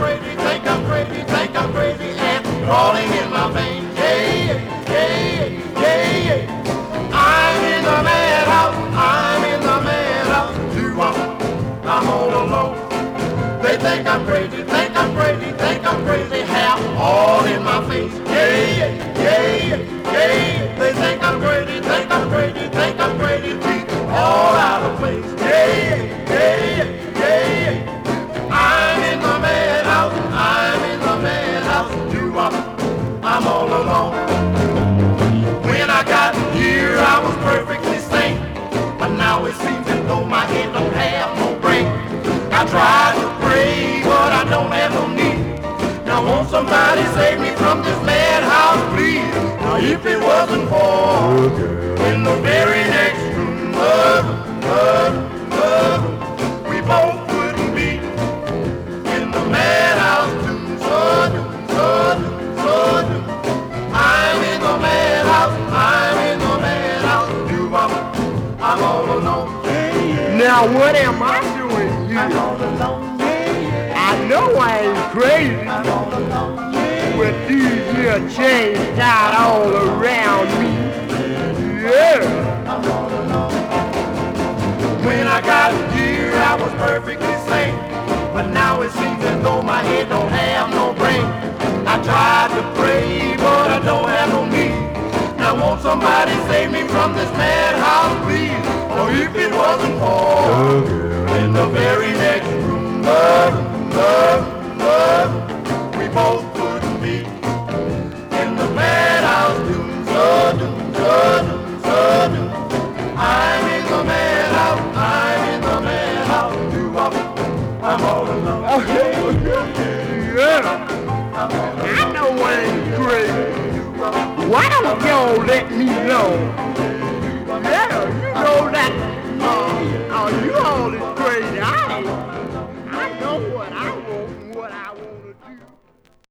crazy, think I'm crazy, think I'm crazy, and crawling in my veins. Yeah, yeah, yeah, yeah. I'm in the madhouse, I'm in the madhouse. I'm all alone. They think I'm crazy, think I'm crazy, think I'm crazy, hair all in my face. Yeah, yeah, yeah. They think I'm crazy, think I'm crazy, think I'm crazy, teeth all out of place. Yeah, yeah, yeah. I'm in the madhouse, I'm in the madhouse. I'm all alone. When I got here, I was perfectly sane, but now it seems as though my head don't have no brain. I tried to pray, but I don't have no need. Now won't somebody save me from this madhouse, please? Now if it wasn't for in the very next room, we both wouldn't be in the madhouse too. I'm in the madhouse, I'm in the madhouse. I'm all alone. Now what am I doing here? I'm all alone. I know I ain't crazy I'm all alone. with these here chains tied all around me. Yeah. I'm all alone. When I got here, I was perfectly sane, but now it seems as though my head don't have no brain. I tried to pray, but I don't have no need. Now won't somebody save me from this madhouse, please? Or if it wasn't for in the very next room, we both wouldn't be in the madhouse too. I'm in the madhouse, I'm in the madhouse too. I'm all alone. Yeah. I know I ain't crazy. Why don't y'all let me know? Yeah,